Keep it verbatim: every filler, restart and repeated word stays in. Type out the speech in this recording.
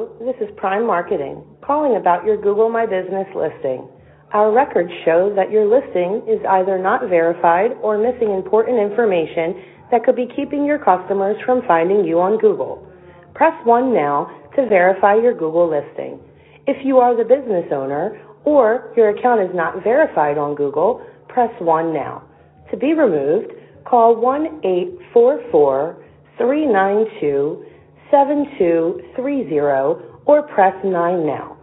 Hello, this is Prime Marketing, calling about your Google My Business listing. Our records show that your listing is either not verified or missing important information that could be keeping your customers from finding you on Google. Press one now to verify your Google listing. If you are the business owner or your account is not verified on Google, press one now. To be removed, call one eight four four, three nine two, seven two three zero or press nine now.